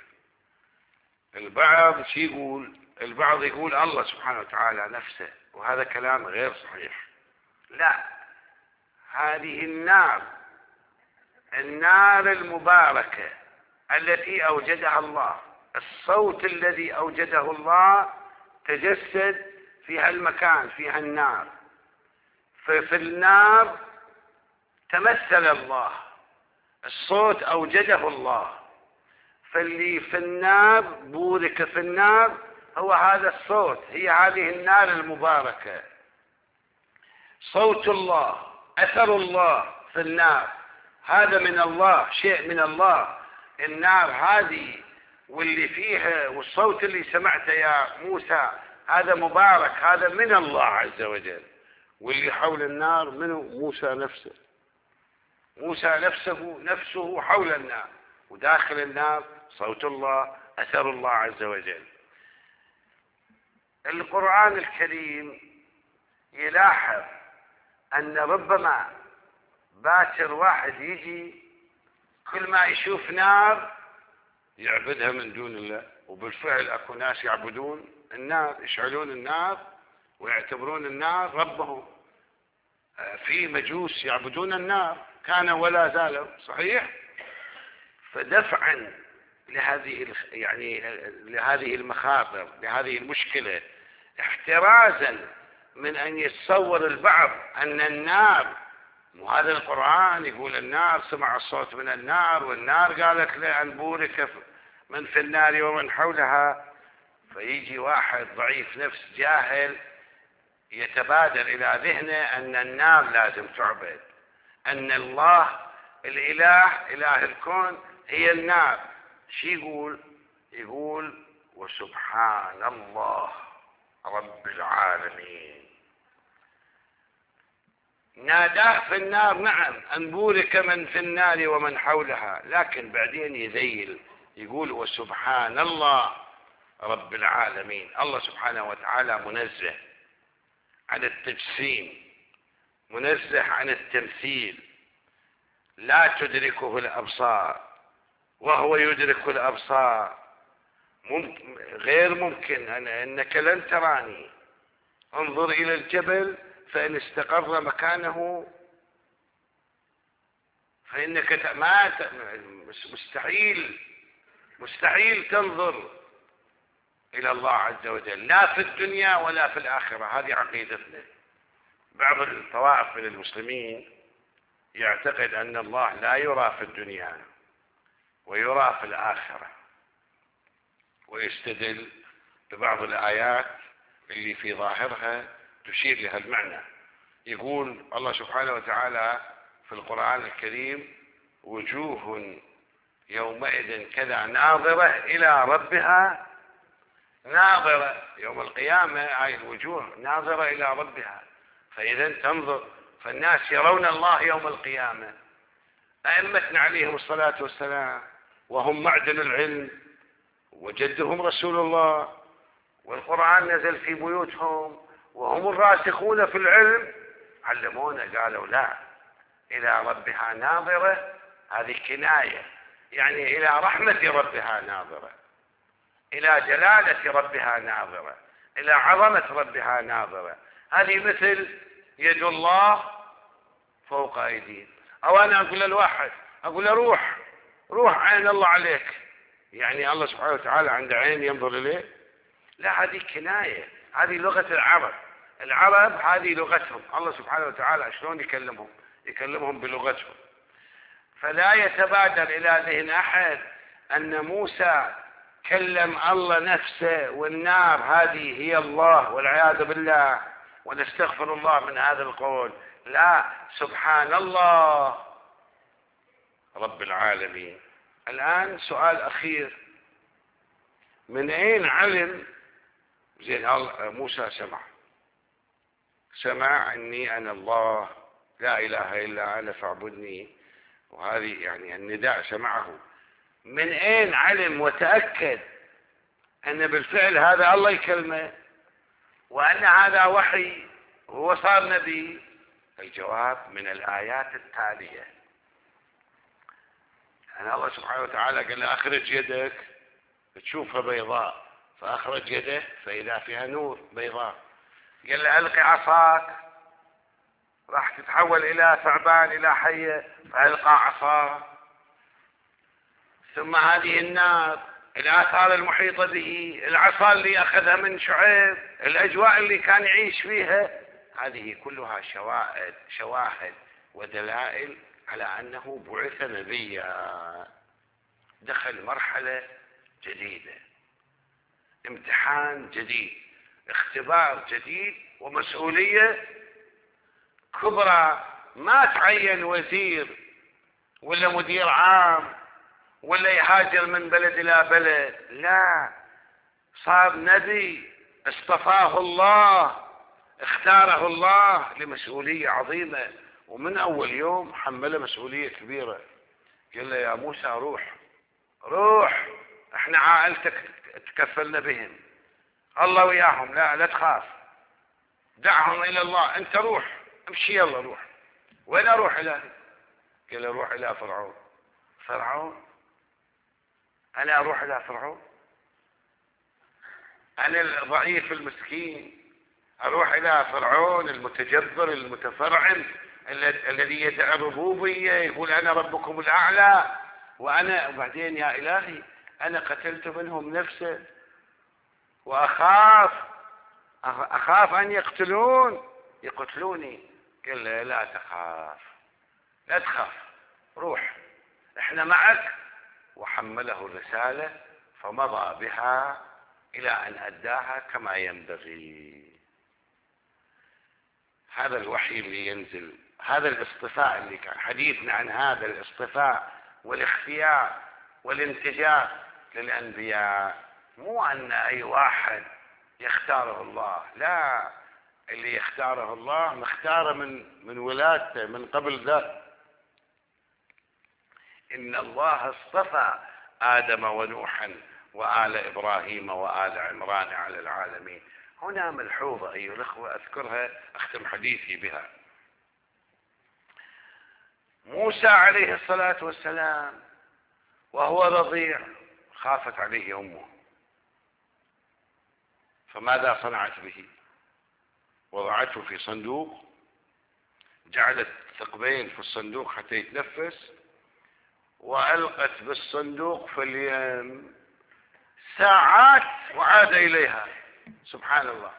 البعض شي يقول، البعض يقول الله سبحانه وتعالى نفسه، وهذا كلام غير صحيح. لا، هذه النار النار المباركة التي أوجدها الله، الصوت الذي أوجده الله تجسد في هالمكان، في هالنار. ففي النار تمثل الله، الصوت أوجده الله، فاللي في النار بورك في النار هو هذا الصوت، هي هذه النار المباركة، صوت الله، أثر الله في النار، هذا من الله، شيء من الله. النار هذه واللي فيها والصوت اللي سمعته يا موسى هذا مبارك، هذا من الله عز وجل. واللي حول النار منه موسى نفسه، موسى نفسه نفسه حول النار، وداخل النار صوت الله، أثر الله عز وجل. القرآن الكريم يلاحظ أن ربما باكر واحد يجي كل ما يشوف نار يعبدها من دون الله، وبالفعل أكو ناس يعبدون النار، يشعلون النار ويعتبرون النار ربهم. في مجوس يعبدون النار كان ولا زالوا، صحيح. فدفعا لهذه يعني لهذه المخاطر، لهذه المشكلة، احترازا من أن يتصور البعض أن النار وهذا القرآن يقول النار سمع الصوت من النار، والنار قالت له أن بورك من في النار ومن حولها. فيجي واحد ضعيف نفس جاهل يتبادر إلى ذهنه أن النار لازم تعبد، أن الله الإله إله الكون هي النار. شو يقول؟ يقول وسبحان الله رب العالمين. ناداه في النار نعم أن بورك من في النار ومن حولها، لكن بعدين يذيل يقول وسبحان الله رب العالمين. الله سبحانه وتعالى منزه عن التجسيم، منزه عن التمثيل، لا تدركه الأبصار وهو يدرك الأبصار. ممكن غير ممكن أنا أنك لن تراني، انظر إلى الجبل فإن استقر مكانه فإنك ما مستحيل مستحيل تنظر إلى الله عز وجل، لا في الدنيا ولا في الآخرة. هذه عقيدتنا. بعض الطوائف من المسلمين يعتقد أن الله لا يرى في الدنيا ويرى في الآخرة، ويستدل ببعض الآيات اللي في ظاهرها تشير لها المعنى. يقول الله سبحانه وتعالى في القرآن الكريم وجوه يومئذ كذا ناظرة إلى ربها ناظرة. يوم القيامة هاي الوجوه ناظرة إلى ربها، فإذا تنظر، فالناس يرون الله يوم القيامة. أئمتنا عليهم الصلاة والسلام وهم معدن العلم وجدهم رسول الله، والقرآن نزل في بيوتهم وهم الراسخون في العلم، علمونا قالوا لا، إلى ربها ناظرة. هذه كناية، يعني إلى رحمة ربها ناظرة، إلى جلالة ربها ناظرة، إلى عظمة ربها ناظرة. هذه مثل يد الله فوق أيديهم. أو أنا أقول للواحد، أقول له روح روح عين الله عليك، يعني الله سبحانه وتعالى عنده عين ينظر إليه؟ لا، هذه كناية، هذه لغة العرب. العرب هذه لغتهم، الله سبحانه وتعالى شلون يكلمهم؟ يكلمهم بلغتهم. فلا يتبادر إلى ذهن أحد أن موسى كلم الله نفسه والنار هذه هي الله، والعياذ بالله، ونستغفر الله من هذا القول. لا، سبحان الله رب العالمين. الآن سؤال أخير، من أين علم زين موسى؟ سمع سمع أني أنا الله لا إله إلا أنا فاعبدني، وهذه يعني النداء سمعه. من أين علم وتأكد أن بالفعل هذا الله يكلمه وأن هذا وحي هو صار نبي؟ الجواب من الآيات التالية. أن الله سبحانه وتعالى قال له أخرج يدك تشوفها بيضاء، فأخرج يده فإذا فيها نور بيضاء. قال له ألقي عصاك، راح تتحول إلى ثعبان إلى حية، فألقى عصاه. ثم هذه النار، الآثار المحيطة به، العصا اللي أخذها من شعيب، الأجواء اللي كان يعيش فيها، هذه كلها شواهد شواهد ودلائل على أنه بعث نبيا. دخل مرحلة جديدة، امتحان جديد، اختبار جديد، ومسؤولية كبرى. ما تعين وزير ولا مدير عام ولا يهاجر من بلد إلى بلد، لا، صار نبي اصطفاه الله، اختاره الله لمسؤولية عظيمة، ومن أول يوم حمله مسؤولية كبيرة. قال له يا موسى روح روح، احنا عائلتك تكفلنا بهم، الله وياهم، لا لا تخاف، دعهم إلى الله، أنت روح امشي، يلا روح. وين أروح إلى؟ قال له روح إلى فرعون. فرعون؟ أنا أروح إلى فرعون؟ أنا الضعيف المسكين أروح إلى فرعون المتجبر المتفرعن الذي يدعي الربوبية، يقول أنا ربكم الأعلى، وأنا وبعدين يا إلهي أنا قتلت منهم نفسه وأخاف أخاف أن يقتلون يقتلوني. قال له لا تخاف، لا تخاف، روح احنا معك. وحمله الرسالة فمضى بها إلى أن أداها كما ينبغي. هذا الوحي اللي ينزل، هذا الاصطفاء اللي كان حديثنا عن هذا الاصطفاء والاختيار والانتجاب للأنبياء، مو أن أي واحد يختاره الله، لا، اللي يختاره الله مختاره من من ولادته من قبل ذلك. إن الله اصطفى آدم ونوحا وآل إبراهيم وآل عمران على العالمين. هنا ملحوظة أيها الأخوة أذكرها أختم حديثي بها. موسى عليه الصلاة والسلام وهو رضيع خافت عليه أمه، فماذا صنعت به؟ وضعته في صندوق، جعلت ثقبين في الصندوق حتى يتنفس، وألقت بالصندوق في اليم ساعات وعاد إليها. سبحان الله،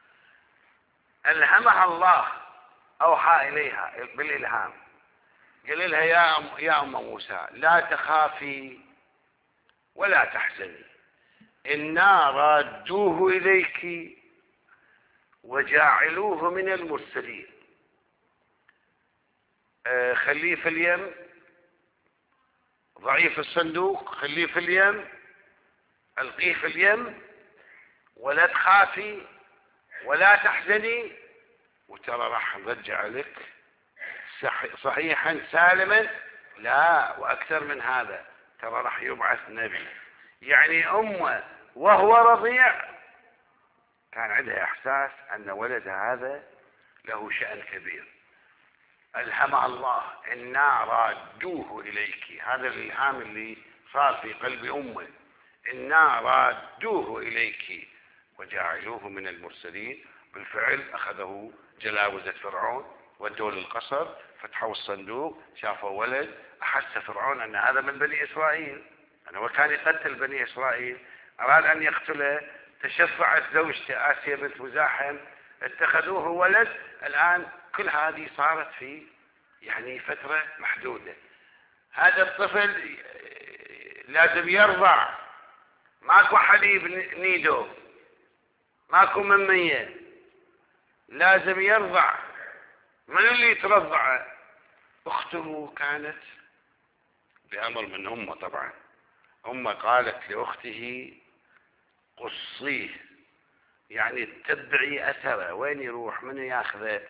ألهمها الله، أوحى إليها بالإلهام، قال لها يا أم, يا أم موسى لا تخافي ولا تحزني، إنا رادوه إليك وجاعلوه من المرسلين. آه خليه في اليم، ضعيف الصندوق خليه في اليم، ألقيه في اليم، ولا تخافي ولا تحزني، وترى راح نرجع لك صحيحا سالما. لا، وأكثر من هذا، ترى راح يبعث نبي. يعني أمه وهو رضيع كان عندها إحساس أن ولدها هذا له شأن كبير. ألهمها الله إنا رادوه إليك، هذا الإلهام اللي صار في قلب أمه، إنا رادوه إليك وجاعلوه من المرسلين. بالفعل أخذه جلاوزة فرعون ودوا للقصر، فتحوا الصندوق شافوا ولد، أحس فرعون أن هذا من بني إسرائيل، أنه كان يقتل بني إسرائيل، أراد أن يقتله، تشفعت زوجته آسيا بنت مزاحم، اتخذوه ولد. الآن كل هذه صارت في يعني فترة محدودة. هذا الطفل لازم يرضع، ماكو حليب نيدو، ماكو ممية، لازم يرضع. من اللي ترضعه؟ أخته كانت بأمر من أمه طبعا. أمه قالت لأخته قصيه، يعني تتبعي أثره، وين يروح من ياخذه.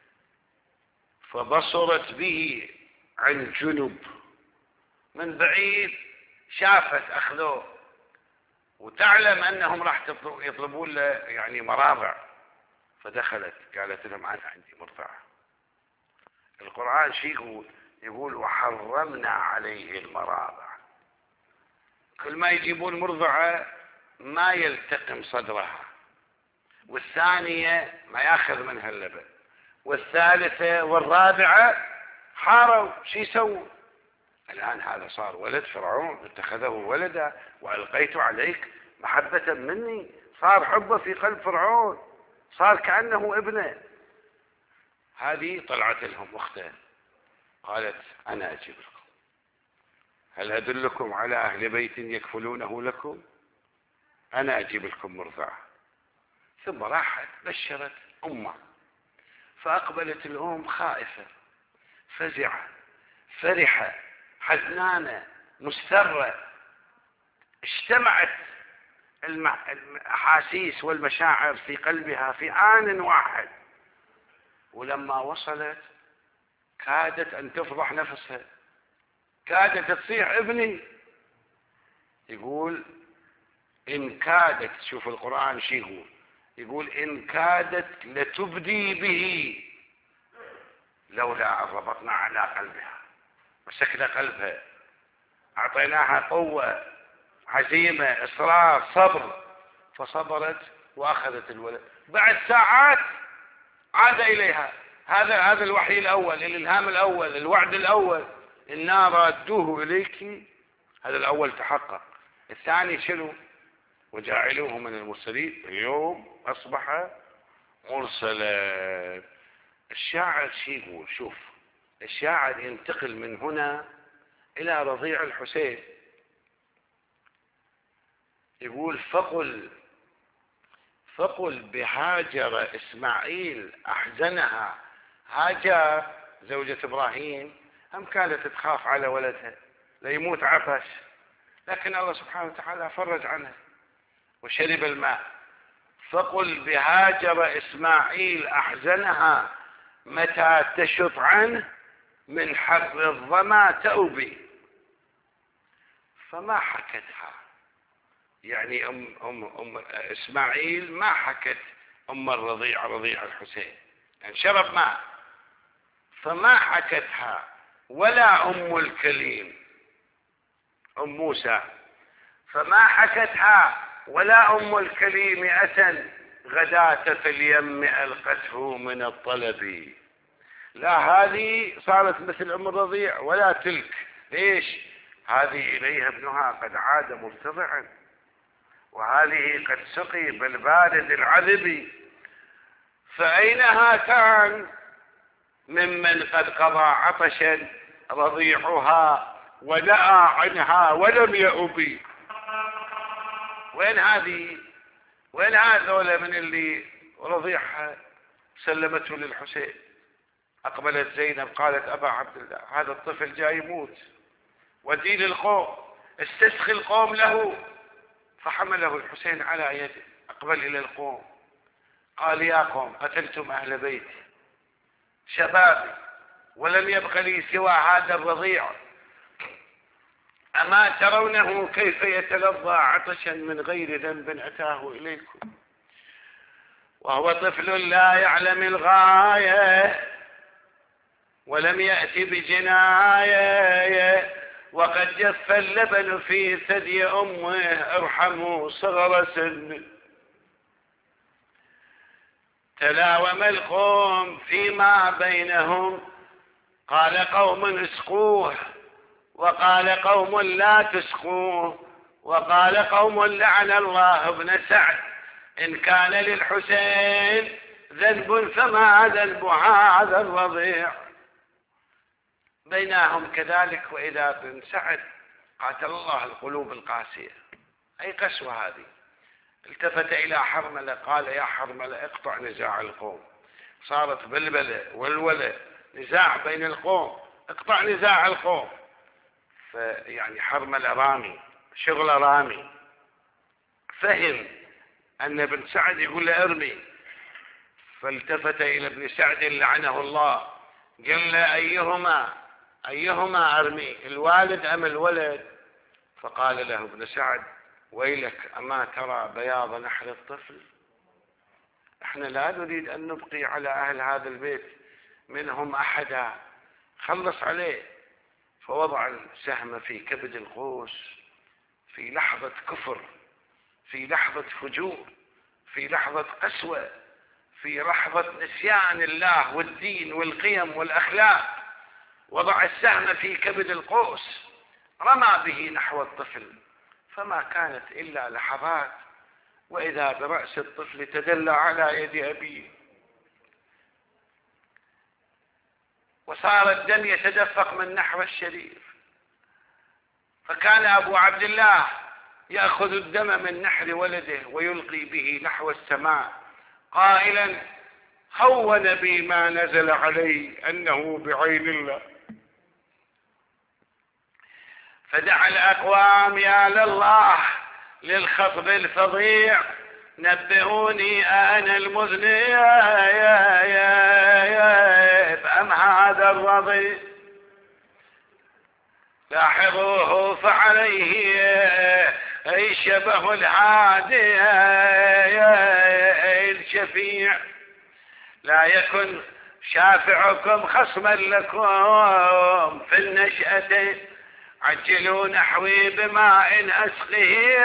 فبصرت به عن جنب، من بعيد شافت أخذوه، وتعلم أنهم راح يطلبون له يعني مراضع، فدخلت قالت لهم أنا عندي مرضعة. القرآن شي يقول؟ يقول وحرمنا عليه المراضع. كل ما يجيبون مرضعة ما يلتقم صدرها، والثانية ما ياخذ منها اللبن، والثالثة والرابعة حاروا. شي يسووا؟ الآن هذا صار ولد فرعون، اتخذه ولدا وألقيت عليك محبة مني، صار حبه في قلب فرعون، صار كأنه ابنه. هذه طلعت لهم أخته قالت أنا أجيب لكم، هل أدلكم على أهل بيت يكفلونه لكم؟ أنا أجيب لكم مرضعة. ثم راحت بشرت أمه، فأقبلت الأم خائفة فزعة فرحة حزنانة مسترة، اجتمعت الأحاسيس والمشاعر في قلبها في آن واحد. ولما وصلت كادت أن تفضح نفسها، كادت تصيح ابني. يقول إن كادت، شوف القرآن شي يقول، يقول إن كادت لتبدي به لولا أن ربطنا على قلبها، مسكنا قلبها، أعطيناها قوة، عزيمة، إصرار، صبر، فصبرت وأخذت الولد. بعد ساعات عاد إليها. هذا هذا الوحي الأول، الإلهام الأول، الوعد الأول، إنا رادوه إليك. هذا الأول تحقق. الثاني شنو؟ وجاعلوه من المرسلين. اليوم أصبح مرسلا. الشاعر شي يقول؟ شوف الشاعر ينتقل من هنا إلى رضيع الحسين، يقول فقل فقل بهاجر إسماعيل أحزنها. هاجر زوجة إبراهيم هم كانت تخاف على ولدها ليموت عطش، لكن الله سبحانه وتعالى فرج عنها وشرب الماء. فقل بهاجر إسماعيل أحزنها متى تشط عنه من حر الظما تأوبي. فما حكتها، يعني أم, أم, أم إسماعيل ما حكت أم الرضيع رضيع الحسين، يعني شرب ماء، فما حكتها. ولا أم الكليم أم موسى، فما حكتها. ولا أم الكليم أتى غداة في اليم ألقته من الطلب. لا هذه صارت مثل أم الرضيع ولا تلك. ليش؟ هذه إليها ابنها قد عاد مرتضعا، وهذه قد سقي بالبارد العذب. فأين هاتان ممن قد قضى عطشا رضيعها ونأى عنها ولم يؤبي؟ وين هذه؟ وين هذول من اللي رضيعها سلمته للحسين؟ أقبلت زينب قالت أبا عبد الله هذا الطفل جاي يموت، ودي للقوم، استسخي القوم له. فحمله الحسين على يده، أقبل إلى القوم قال يا قوم قتلتم أهل بيتي شبابي ولم يبق لي سوى هذا الرضيع، أما ترونه كيف يتلظى عطشا من غير ذنب أتاه إليكم، وهو طفل لا يعلم الغاية ولم يأتي بجناية، وقد جف اللبن في ثدي أمه ارحموا صغر سن. تلاوم القوم فيما بينهم، قال قوم اسقوه وقال قوم لا تسقوه، وقال قوم لعن الله ابن سعد إن كان للحسين ذنب فما ذنب هذا الرضيع. بينهم كذلك وإذا بن سعد قاتل الله القلوب القاسية، أي قسوة هذه. التفت إلى حرملة قال يا حرملة اقطع نزاع القوم. صارت بلبلة والولة نزاع بين القوم، اقطع نزاع القوم. فيعني حرملة رامي شغل رامي، فهم أن ابن سعد يقول له ارمي، فالتفت إلى ابن سعد لعنه الله قال له أيهما أيهما أرمي الوالد أم الولد؟ فقال له ابن سعد ويلك أما ترى بياض نحر الطفل؟ احنا لا نريد أن نبقي على أهل هذا البيت منهم أحدا، خلص عليه. فوضع السهم في كبد القوس في لحظة كفر، في لحظة فجور، في لحظة قسوة، في لحظة نسيان الله والدين والقيم والأخلاق. وضع السهم في كبد القوس، رمى به نحو الطفل، فما كانت إلا لحظات وإذا برأس الطفل تدلى على يد أبيه، وصار الدم يتدفق من نحو الشريف. فكان أبو عبد الله يأخذ الدم من نحر ولده ويلقي به نحو السماء قائلا هون بي ما نزل علي أنه بعين الله. فدعا الأقوام يا لله للخطب الفظيع نبئوني أنا المذنب أم هذا الرضيع. لاحظوه فعليه أي شبه الهادي الشفيع، لا يكن شافعكم خصما لكم في النشأة عجلوا نحوي بماء أسقه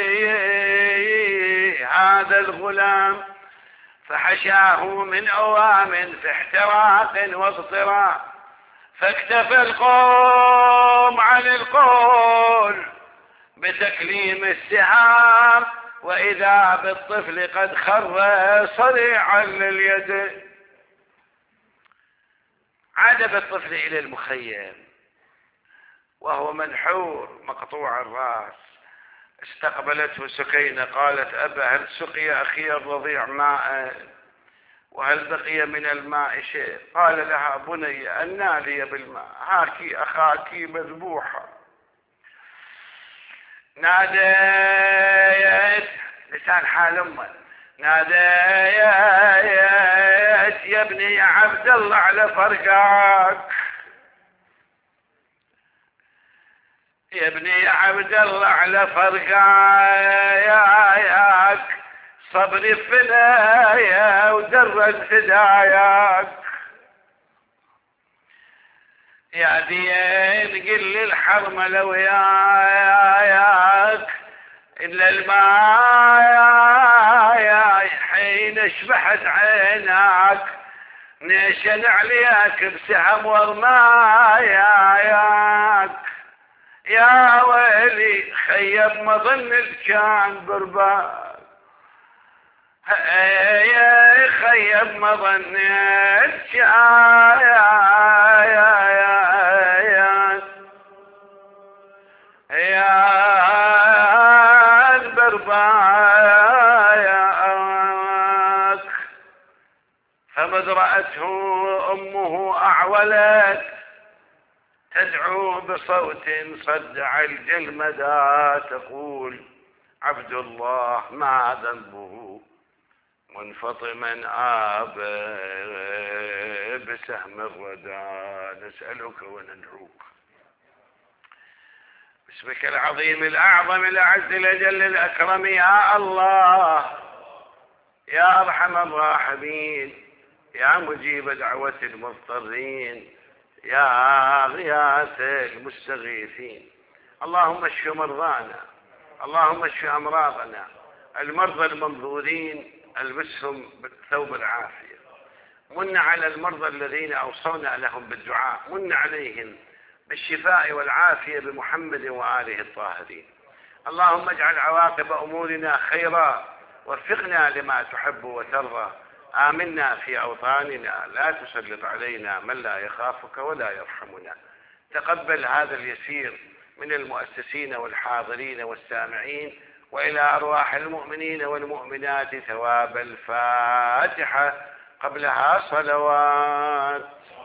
هذا الغلام. فحشاه من أوام في احتراق واضطراب، فاكتفى القوم عن القول بتكليم السهام، وإذا بالطفل قد خر صريعا لليد. عاد بالطفل إلى المخيم وهو منحور مقطوع الرأس. استقبلته سكينة قالت: أبا، هل سقي أخي الرضيع ماء؟ وهل بقي من الماء شيء؟ قال لها: بني، أنى لي بالماء؟ هاكي أخاك مذبوحا. ناديت لسان حال أمه، ناديت يا ابني يا عبد الله على فرقاك، يا ابني يا عبد الله على فرقاك، صبري فنايا ودرج فداياك، يا دين قل لي الحرمة وياك إلا الماء حين شبحت عيناك، نشن عليك بسهم ورماياك، يا ويلي خيب مظن كان برباك، يا خيب مظن كان يا برباك. فمذ رأته أمه أعولت تدعو بصوت صدع الجلمدى تقول: عبد الله ما ذنبه منفطما آب بسهم الردى، نسألك وندعوك باسمك العظيم الأعظم الأعز الأجل الأكرم يا الله، يا أرحم الراحمين، يا مجيب دعوة المضطرين، يا غياث المستغيثين. اللهم اشف مرضانا، اللهم اشف أمراضنا، المرضى المنظورين البسهم بالثوب العافية، من على المرضى الذين أوصونا لهم بالدعاء، من عليهم بالشفاء والعافية بمحمد وآله الطاهرين. اللهم اجعل عواقب أمورنا خيرا، وفقنا لما تحب وترضى، آمنا في أوطاننا، لا تسلط علينا من لا يخافك ولا يرحمنا. تقبل هذا اليسير من المؤسسين والحاضرين والسامعين، وإلى أرواح المؤمنين والمؤمنات ثواب الفاتحة قبلها صلوات.